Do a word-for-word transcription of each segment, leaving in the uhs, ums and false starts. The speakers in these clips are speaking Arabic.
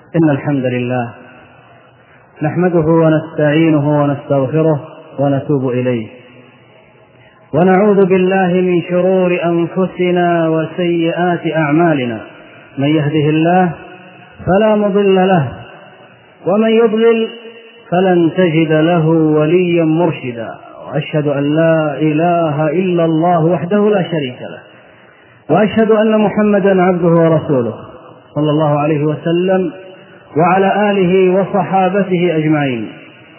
إن الحمد لله نحمده ونستعينه ونستغفره ونتوب إليه، ونعوذ بالله من شرور أنفسنا وسيئات أعمالنا. من يهده الله فلا مضل له، ومن يضلل فلن تجد له وليا مرشدا. وأشهد أن لا إله إلا الله وحده لا شريك له، وأشهد أن محمدا عبده ورسوله صلى الله عليه وسلم وعلى آله وصحابته أجمعين.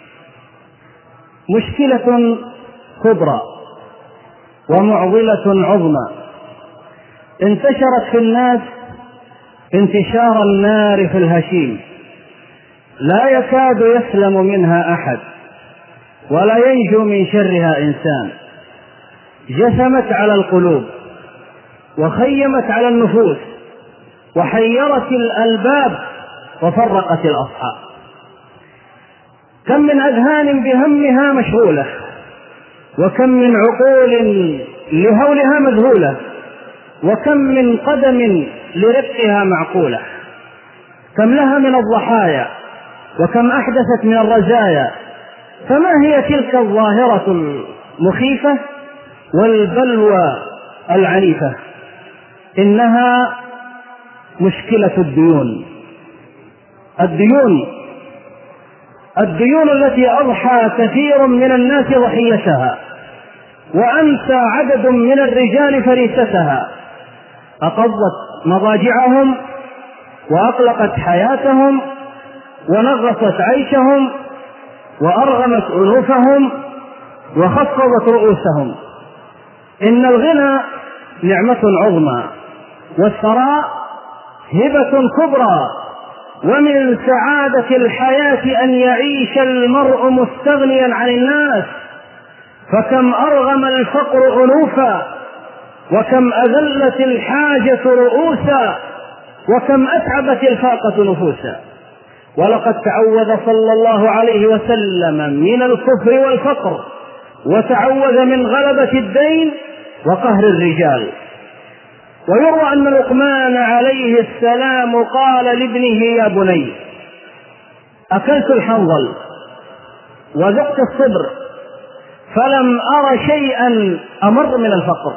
مشكلة كبرى ومعضلة عظمى انتشرت في الناس انتشار النار في الهشيم، لا يكاد يسلم منها أحد ولا ينجو من شرها إنسان. جثمت على القلوب وخيمت على النفوس وحيرت الألباب وفرقت الأصحاب. كم من أذهان بهمها مشغولة، وكم من عقول لهولها مذهولة، وكم من قدم لرقها معقولة. كم لها من الضحايا وكم أحدثت من الرزايا. فما هي تلك الظاهرة المخيفة والبلوى العنيفة؟ إنها مشكلة الديون. الديون الديون التي أضحى كثير من الناس ضحيتها، وأنسى عدد من الرجال فريستها. أقضت مضاجعهم وأقلقت حياتهم ونغصت عيشهم وأرغمت أنوفهم وخفضت رؤوسهم. إن الغنى نعمة عظمى، والثراء هبة كبرى، ومن سعادة الحياة أن يعيش المرء مستغنيا عن الناس. فكم أرغم الفقر أنوفا، وكم أذلت الحاجة رؤوسا، وكم أتعبت الفاقة نفوسا. ولقد تعوذ صلى الله عليه وسلم من الكفر والفقر، وتعوذ من غلبة الدين وقهر الرجال. ويروى أن لقمان عليه السلام قال لابنه: يا بني، أكلت الحنظل وذقت الصبر، فلم أر شيئا أمر من الفقر.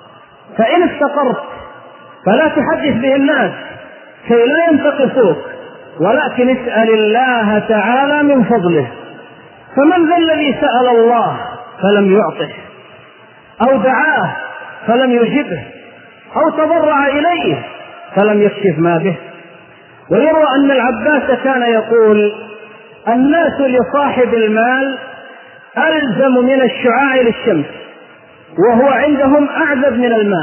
فإن افتقرت فلا تحدث به الناس كي لا ينتقصوك، ولكن اسأل الله تعالى من فضله. فمن ذا الذي سأل الله فلم يعطه، أو دعاه فلم يجبه، أو تضرع إليه فلم يكشف ما به؟ ويروى أن العباس كان يقول: الناس لصاحب المال ألزم من الشعاع للشمس، وهو عندهم أعذب من الماء،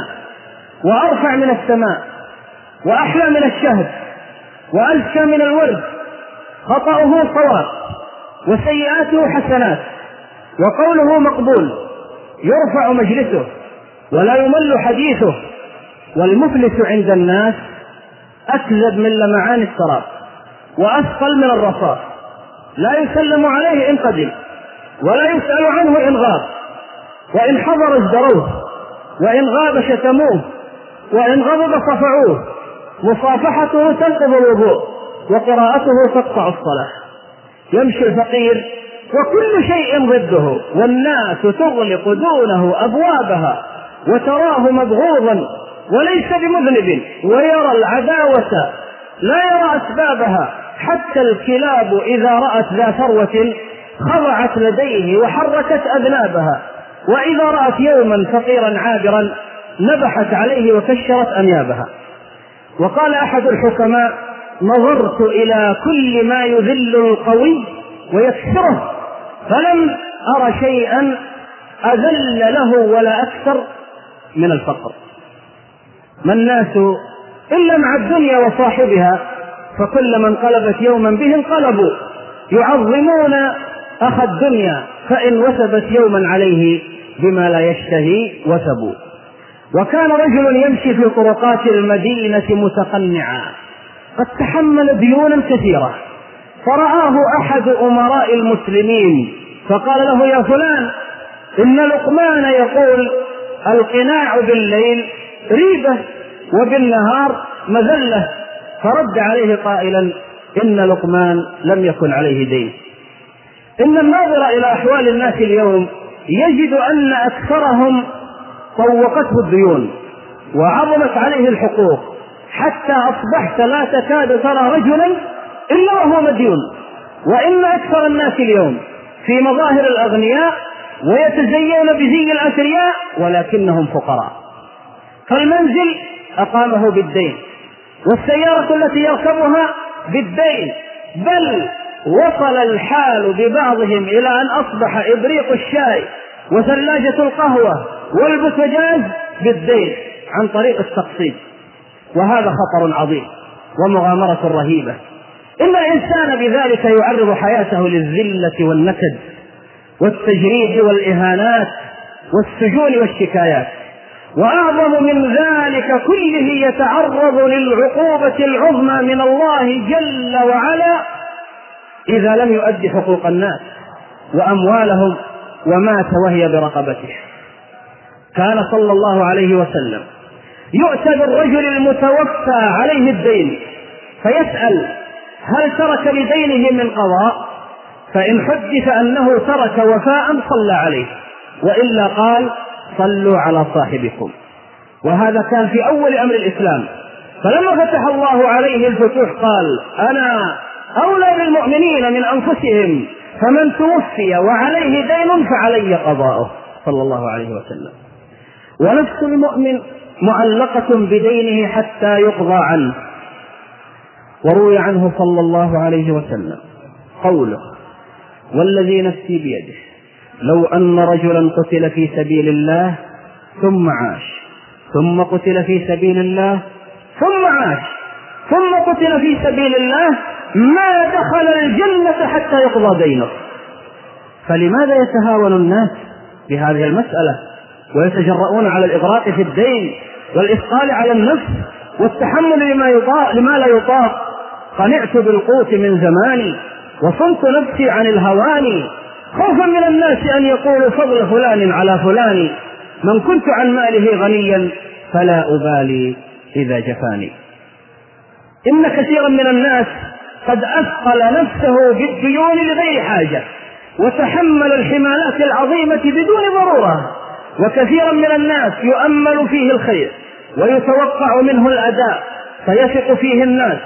وأرفع من السماء، وأحلى من الشهد، وأزكى من الورد. خطأه صواب، وسيئاته حسنات، وقوله مقبول، يرفع مجلسه ولا يمل حديثه. والمفلس عند الناس أكذب من لمعان السراب، وأثقل من الرصاص، لا يسلم عليه إن قدم، ولا يسأل عنه إن غاب. وإن حضر ازدروه، وإن غاب شتموه، وإن غضب صفعوه. مصافحته تنقض الوضوء، وقراءته تقطع الصلاة. يمشي الفقير وكل شيء ضده، والناس تغلق دونه أبوابها، وتراه مبغوضا وليس بمذنب، ويرى العداوة لا يرى أسبابها. حتى الكلاب إذا رأت ذا ثروة خضعت لديه وحركت أذنابها، وإذا رأت يوما فقيرا عابرا نبحت عليه وكشرت أنيابها. وقال أحد الحكماء: نظرت إلى كل ما يذل القوي ويكسره، فلم أر شيئا أذل له ولا أكثر من الفقر. ما الناس إلا مع الدنيا وصاحبها، فكلما انقلبت يوما به انقلبوا. يعظمون أخ الدنيا، فإن وثبت يوما عليه بما لا يشتهي وثبوا. وكان رجل يمشي في طرقات المدينة متقنعا، قد تحمل ديونا كثيرة، فرآه أحد أمراء المسلمين فقال له: يا فلان، إن لقمان يقول: القناع بالليل ريبة وبالنهار مذلة. فرد عليه قائلا: إن لقمان لم يكن عليه دين. إن الناظر إلى أحوال الناس اليوم يجد أن أكثرهم طوقته الديون وعظمت عليه الحقوق، حتى أصبحت لا تكاد ترى رجلا إلا وهو مديون. وإن أكثر الناس اليوم في مظاهر الأغنياء ويتزينون بزي الأثرياء ولكنهم فقراء. فالمنزل أقامه بالدين، والسيارة التي يركبها بالدين، بل وصل الحال ببعضهم إلى أن أصبح إبريق الشاي وثلاجة القهوة والبوتاجاز بالدين عن طريق التقسيط. وهذا خطر عظيم ومغامرة رهيبة. إن الإنسان بذلك يعرض حياته للذلة والنكد والتجريح والإهانات والسجون والشكايات. وأعظم من ذلك كله يتعرض للعقوبة العظمى من الله جل وعلا إذا لم يؤدي حقوق الناس وأموالهم ومات وهي برقبته. كان صلى الله عليه وسلم يؤتى بالرجل المتوفى عليه الدين فيسأل: هل ترك لدينه من قضاء؟ فإن حدث أنه ترك وفاء صلى عليه، وإلا قال: صلوا على صاحبكم. وهذا كان في أول أمر الإسلام. فلما فتح الله عليه الفتوح قال: أنا أولى بالمؤمنين من أنفسهم، فمن توفي وعليه دين فعلي قضاؤه، صلى الله عليه وسلم. ونفس المؤمن معلقة بدينه حتى يقضى عنه. وروي عنه صلى الله عليه وسلم قوله: والذي نفسي بيده لو أن رجلا قتل في سبيل الله ثم عاش، ثم قتل في سبيل الله ثم عاش، ثم قتل في سبيل الله، ما دخل الجنة حتى يقضى دينه. فلماذا يتهاون الناس بهذه المسألة ويتجرؤون على الإغراق في الدين والإثقال على النفس والتحمل لما, يطاق لما لا يطاق؟ قنعت بالقوت من زماني وصمت نفسي عن الهوان، خوفا من الناس أن يقولوا فضل فلان على فلان، من كنت عن ماله غنيا فلا أبالي إذا جفاني. إن كثيرا من الناس قد أثقل نفسه بالديون لغير حاجة وتحمل الحمالات العظيمة بدون ضرورة. وكثيرا من الناس يؤمل فيه الخير ويتوقع منه الأداء فيثق فيه الناس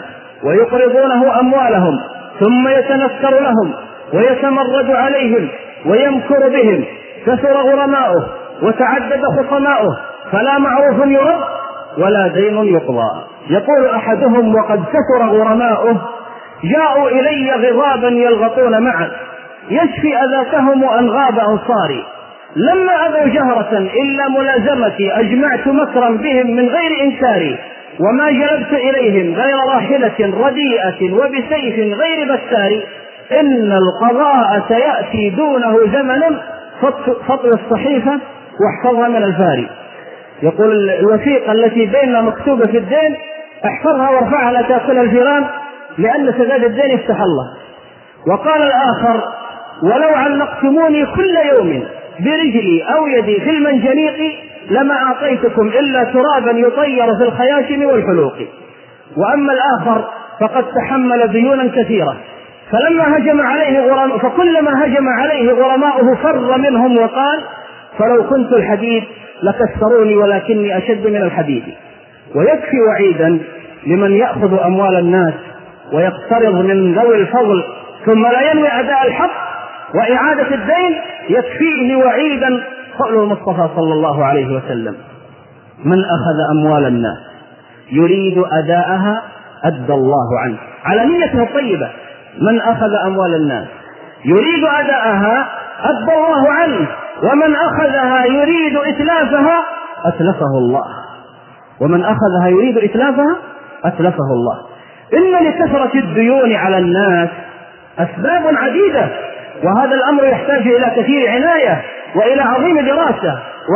ويقرضونه أموالهم، ثم يتنكر لهم ويتمرد عليهم ويمكر بهم، كثر غرماؤه وتعدد خصماؤه، فلا معروف يرد ولا دين يقضى. يقول أحدهم: وقد كثر غرماؤه جاءوا إلي غضابا يلغطون معا، يشفي أذاكهم أن غاب أنصاري، لما أبوا جهرة إلا ملازمتي أجمعت مكرا بهم من غير إنكاري، وما جلبت إليهم غير راحلة رديئة وبسيف غير بساري، إن القضاء سيأتي دونه زمن فطل الصحيفة واحفظها من الفاري. يقول: الوثيقة التي بيننا مكتوبة في الدين احفظها وارفعها لا تأكل الجيران، لأن سداد الدين يفتح الله. وقال الآخر: ولو علقتموني كل يوم برجلي أو يدي في المنجنيق لما أعطيتكم إلا ترابا يطير في الخياشم والحلوق. وأما الآخر فقد تحمل ديونا كثيرة، فلما هجم عليه غرماء فكلما هجم عليه غرماؤه فر منهم وقال: فلو كنت الحديد لكسروني ولكني أشد من الحديد. ويكفي وعيدا لمن يأخذ أموال الناس ويقترض من ذوي الفضل ثم لا ينوي أداء الحق وإعادة الدين، يكفيه وعيدا قول المصطفى صلى الله عليه وسلم: من أخذ أموال الناس يريد أداءها أدى الله عنه، على نيته الطيبة. من أخذ أموال الناس يريد أداءها أدى الله عنه، ومن أخذها يريد إتلافها أتلفه الله، ومن أخذها يريد إتلافها أتلفه الله. إن لكثرة الديون على الناس أسباب عديدة، وهذا الأمر يحتاج إلى كثير عناية وإلى عظيم دراسة،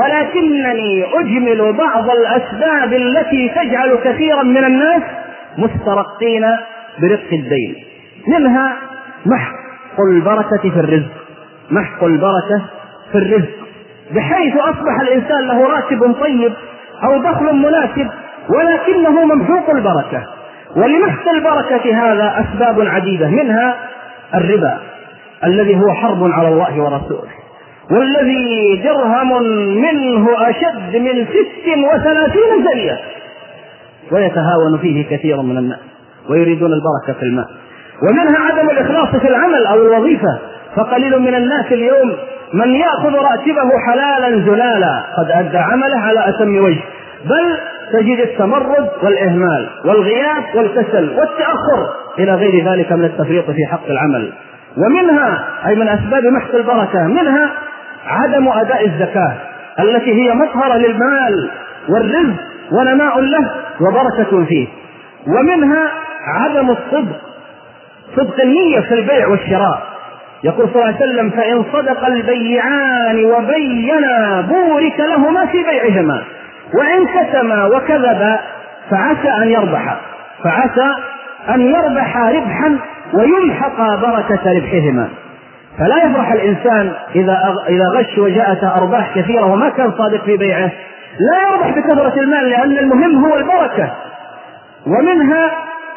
ولكنني أجمل بعض الأسباب التي تجعل كثيرا من الناس مسترقين برق الدين. منها محق البركة في الرزق، محق البركة في الرزق، بحيث أصبح الإنسان له راتب طيب أو دخل مناسب ولكنه ممحوق البركة، ولمحت البركة هذا أسباب عديدة، منها الربا الذي هو حرب على الله ورسوله، والذي درهم منه أشد من ست وثلاثين زنية، ويتهاون فيه كثير من الناس ويريدون البركة في المال. ومنها عدم الإخلاص في العمل أو الوظيفة، فقليل من الناس اليوم من يأخذ راتبه حلالا زلالا قد أدى عمله على أتم وجه، بل تجد التمرد والإهمال والغياب والكسل والتأخر إلى غير ذلك من التفريط في حق العمل. ومنها أي من أسباب محق البركة منها عدم أداء الزكاة التي هي مطهرة للمال والرزق ونماء له وبركة فيه. ومنها عدم الصدق، صدق النية في البيع والشراء. يقول صلى الله عليه وسلم: فإن صدق البيعان وبينا بورك لهما في بيعهما، وإن كتما وكذبا فعسى أن يربح فعسى أن يربح ربحا ويمحق بركة ربحهما. فلا يفرح الإنسان إذا غش وجاءته أرباح كثيرة وما كان صادق في بيعه، لا يربح بكثرة المال، لأن المهم هو البركة. ومنها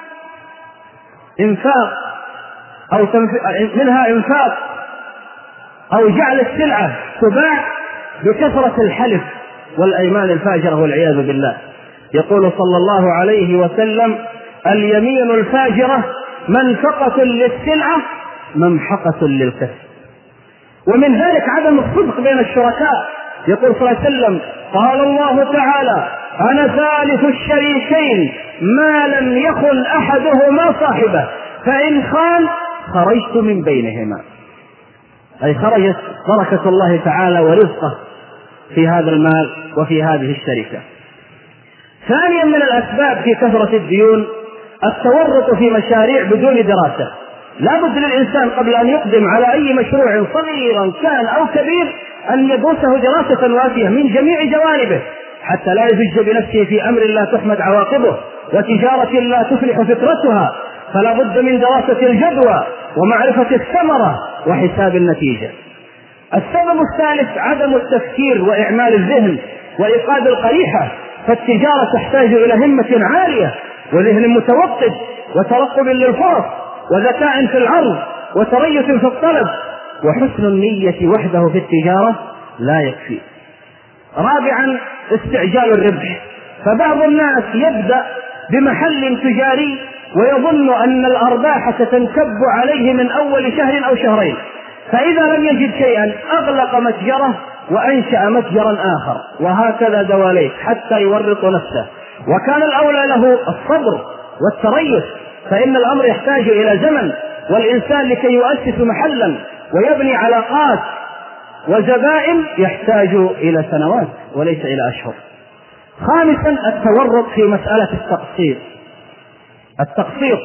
إنفاق أو تنف... منها إنفاق أو جعل السلعة تباع بكثرة الحلف والأيمان الفاجرة والعياذ بالله. يقول صلى الله عليه وسلم: اليمين الفاجرة منفقة للسلعة ممحقة للكسب. ومن ذلك عدم الصدق بين الشركاء. يقول صلى الله عليه وسلم: قال الله تعالى: أنا ثالث الشريكين ما لم يخن أحدهما صاحبه، فإن خان خرجت من بينهما. أي خرجت بركة الله تعالى ورزقه في هذا المال وفي هذه الشركة. ثانيا من الأسباب في كثرة الديون التورط في مشاريع بدون دراسة. لا بد للإنسان قبل أن يقدم على أي مشروع صغيرا كان أو كبير أن يدرسه دراسة وافية من جميع جوانبه، حتى لا يزج بنفسه في أمر لا تحمد عواقبه وتجارة لا تفلح فكرتها. فلا بد من دراسة الجدوى ومعرفة الثمرة وحساب النتيجة. السبب الثالث عدم التفكير وإعمال الذهن وإيقاد القريحة. فالتجارة تحتاج إلى همة عالية وذهن متوقد وترقب للفرص وذكاء في العرض وتريث في الطلب، وحسن النية وحده في التجارة لا يكفي. رابعا استعجال الربح. فبعض الناس يبدأ بمحل تجاري ويظن أن الأرباح ستنكب عليه من أول شهر أو شهرين، فإذا لم يجد شيئا أغلق متجره وأنشأ متجرا آخر، وهكذا دواليك حتى يورط نفسه. وكان الأولى له الصبر والتريث، فإن الأمر يحتاج إلى زمن، والإنسان لكي يؤسس محلا ويبني علاقات وزبائن يحتاج إلى سنوات وليس إلى أشهر. خامسا التورط في مسألة التقسيط. التقسيط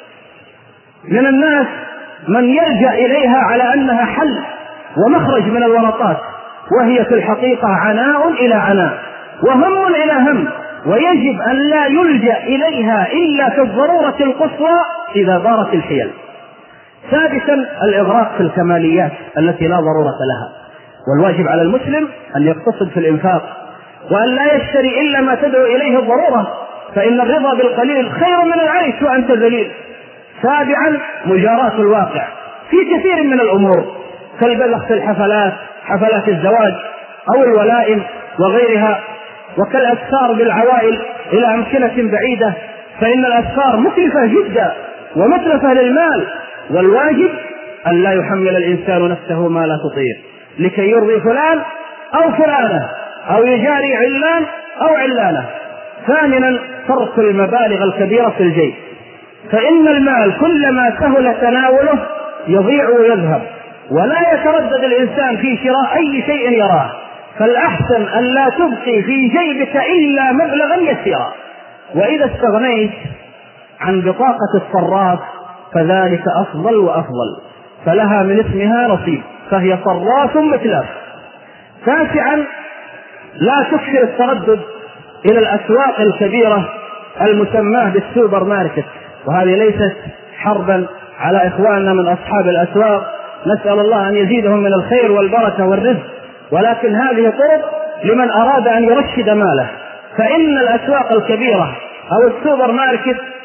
من الناس من يلجأ إليها على أنها حل ومخرج من الورطات، وهي في الحقيقة عناء إلى عناء وهم إلى هم، ويجب أن لا يلجأ إليها إلا في الضرورة القصوى إذا دارت الحيل. سادسا الإغراق في الكماليات التي لا ضرورة لها. والواجب على المسلم أن يقتصد في الإنفاق وأن لا يشتري إلا ما تدعو إليه الضرورة، فإن الرضا بالقليل خير من العيش وأنت ذليل. سابعا مجاراة الواقع في كثير من الأمور كالبذخ في الحفلات، حفلات الزواج أو الولائم وغيرها، وكالأسفار بالعوائل إلى أمكنة بعيدة، فإن الأسفار مكلفة جدا ومتلفة للمال، والواجب أن لا يحمل الإنسان نفسه ما لا تطيق لكي يرضي فلان أو فلانة أو يجاري علان أو علانة. ثامنا ترك المبالغ الكبيرة في الجيب، فإن المال كلما سهل تناوله يضيع ويذهب، ولا يتردد الإنسان في شراء أي شيء يراه، فالأحسن أن لا تبقي في جيبك إلا مبلغا يسيرا. وإذا استغنيت عن بطاقة الصراف فذلك أفضل وأفضل، فلها من اسمها نصيب، فهي صراف متلاف. تاسعا لا تكثر التردد إلى الأسواق الكبيرة المسماة بالسوبر ماركت، وهذه ليست حربا على إخواننا من أصحاب الأسواق، نسأل الله أن يزيدهم من الخير والبركة والرزق، ولكن هذه طرق لمن أراد أن يرشد ماله. فإن الأسواق الكبيرة أو السوبر ماركت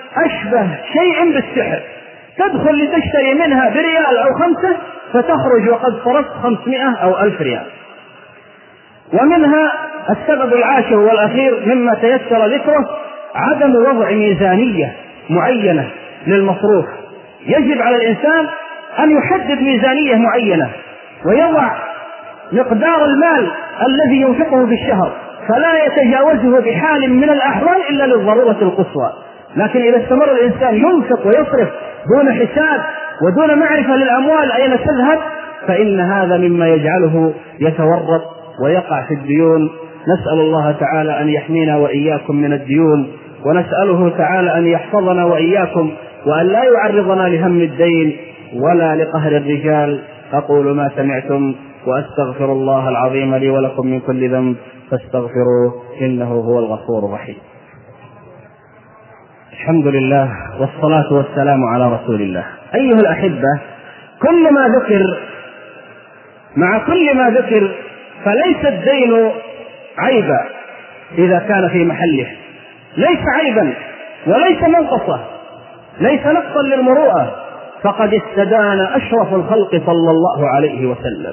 أشبه شيء بالسحر، تدخل لتشتري منها بريال أو خمسة فتخرج وقد صرفت خمسمائة أو ألف ريال. ومنها السبب العاشر والأخير مما تيسر ذكره عدم وضع ميزانية معينة للمصروف. يجب على الإنسان أن يحدد ميزانية معينة ويضع مقدار المال الذي ينفقه في الشهر، فلا يتجاوزه بحال من الأحوال إلا للضرورة القصوى. لكن إذا استمر الإنسان ينفق ويصرف دون حساب ودون معرفة للأموال أين تذهب، فإن هذا مما يجعله يتورط ويقع في الديون. نسأل الله تعالى أن يحمينا وإياكم من الديون، ونسأله تعالى أن يحفظنا وإياكم وأن لا يعرضنا لهم الدين ولا لقهر الرجال. أقول ما سمعتم وأستغفر الله العظيم لي ولكم من كل ذنب فاستغفروه إنه هو الغفور الرحيم. الحمد لله والصلاة والسلام على رسول الله. أيها الأحبة، كل ما ذكر مع كل ما ذكر فليس الدين عيبا إذا كان في محله، ليس عيبا وليس منقصة، ليس نقصا للمروءة، فقد استدان أشرف الخلق صلى الله عليه وسلم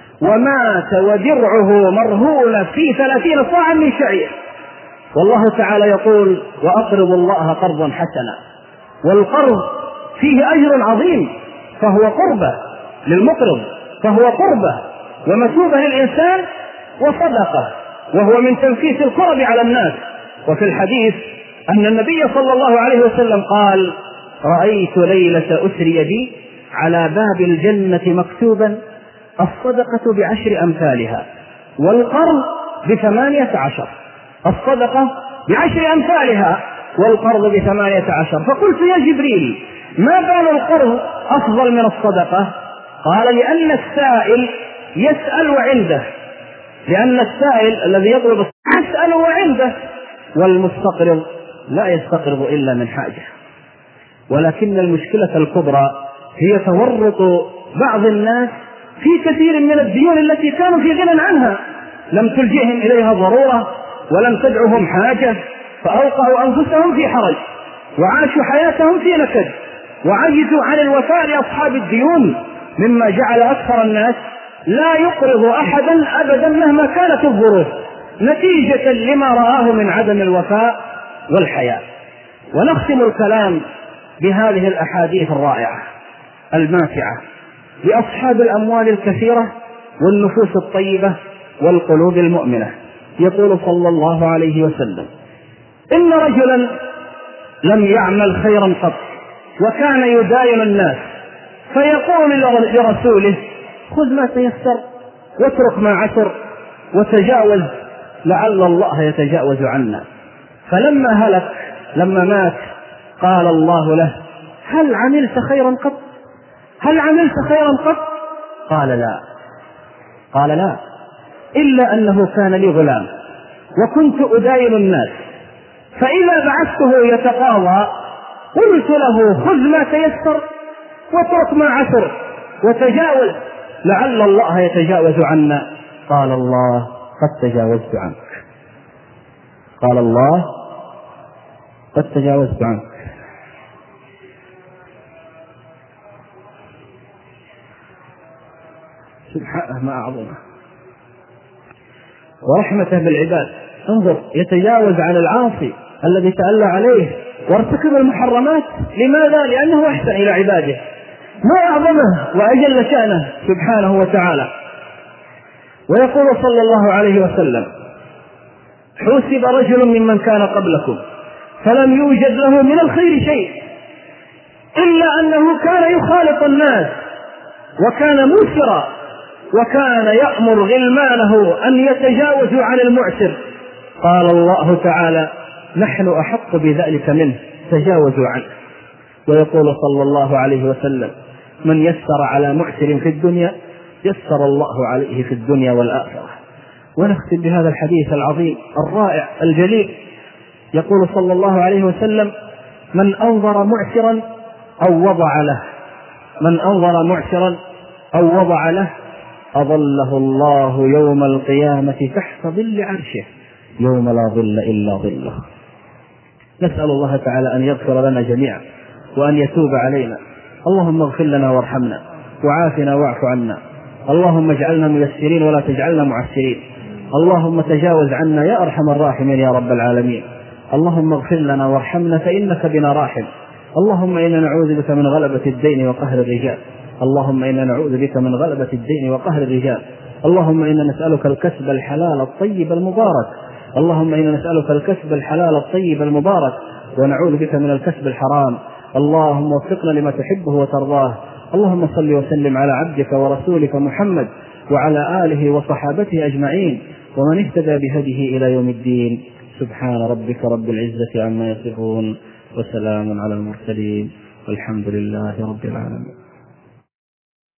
ومات ودرعه مرهون في ثلاثين صاعا من شعير. والله تعالى يقول وأقرضوا الله قرضا حسنا، والقرض فيه أجر عظيم، فهو قربة للمقرض، فهو قربة ومثوبة للإنسان وصدقة، وهو من تنفيس الكرب على الناس. وفي الحديث أن النبي صلى الله عليه وسلم قال: رأيت ليلة أسري بي على باب الجنة مكتوبا الصدقة بعشر أمثالها والقرض بثمانية عشر، الصدقة بعشر أمثالها والقرض بثمانية عشر. فقلت: يا جبريل، ما بال القرض أفضل من الصدقة؟ قال: لأن السائل يسأل وعنده، لأن السائل الذي يطلب يسأل وعنده، والمستقرض لا يستقرض إلا من حاجة. ولكن المشكلة الكبرى هي تورط بعض الناس في كثير من الديون التي كانوا في غنى عنها، لم تلجئهم إليها ضرورة ولم تدعهم حاجة، فأوقعوا أنفسهم في حرج وعاشوا حياتهم في نكد وعجزوا عن الوفاء لأصحاب الديون، مما جعل أكثر الناس لا يقرض أحدا أبدا مهما كانت الظروف، نتيجة لما رآه من عدم الوفاء والحياء. ونختم الكلام بهذه الأحاديث الرائعة الماتعة لأصحاب الأموال الكثيرة والنفوس الطيبة والقلوب المؤمنة. يقول صلى الله عليه وسلم: إن رجلا لم يعمل خيرا قط وكان يداين الناس، فيقول لرسوله: خذ ما تيسر واترك ما عسر وتجاوز لعل الله يتجاوز عنا. فلما هلك لما مات قال الله له: هل عملت خيرا قط؟ هل عملت خيرا قط؟ قال: لا. قال: لا، إلا أنه كان لي غلام وكنت أداين الناس، فإذا بعثته يتقاضى قلت له: خذ ما تيسر واترك ما عسر وتجاوز لعل الله يتجاوز عنا. قال الله: قد تجاوزت عنك. قال الله: قد تجاوزت عنك. سبحانه ما أعظمه ورحمته بالعباد. انظر، يتجاوز عن العاصي الذي تألى عليه وارتكب المحرمات. لماذا؟ لأنه أحسن إلى عباده. ما أعظمه وأجل شأنه سبحانه وتعالى. ويقول صلى الله عليه وسلم: حوسب رجل ممن كان قبلكم فلم يوجد له من الخير شيء إلا أنه كان يخالط الناس وكان موسرا وكان يأمر غلمانه أن يتجاوزوا عن المعسر. قال الله تعالى: نحن أحق بذلك منه، تجاوزوا عنه. ويقول صلى الله عليه وسلم: من يسر على معسر في الدنيا يسر الله عليه في الدنيا والآخرة. ونختم بهذا الحديث العظيم الرائع الجليل. يقول صلى الله عليه وسلم: من أنظر معسرا أو وضع له من أنظر معسرا أو وضع له أظله الله يوم القيامة تحت ظل عرشه يوم لا ظل إلا ظله. نسأل الله تعالى أن يغفر لنا جميعا وأن يتوب علينا. اللهم اغفر لنا وارحمنا وعافنا واعف عنا. اللهم اجعلنا ميسرين ولا تجعلنا معسرين. اللهم تجاوز عنا يا أرحم الراحمين يا رب العالمين. اللهم اغفر لنا وارحمنا فإنك بنا راحم. اللهم إنا نعوذ بك من غلبة الدين وقهر الرجال. اللهم إنا نعوذ بك من غلبة الدين وقهر الرجال. اللهم إنا نسألك الكسب الحلال الطيب المبارك. اللهم إنا نسألك الكسب الحلال الطيب المبارك ونعوذ بك من الكسب الحرام. اللهم وفقنا لما تحبه وترضاه. اللهم صل وسلم على عبدك ورسولك محمد وعلى آله وصحابته أجمعين ومن اهتدى بهديه إلى يوم الدين. سبحان ربك رب العزة عما يصفون وسلام على المرسلين والحمد لله رب العالمين.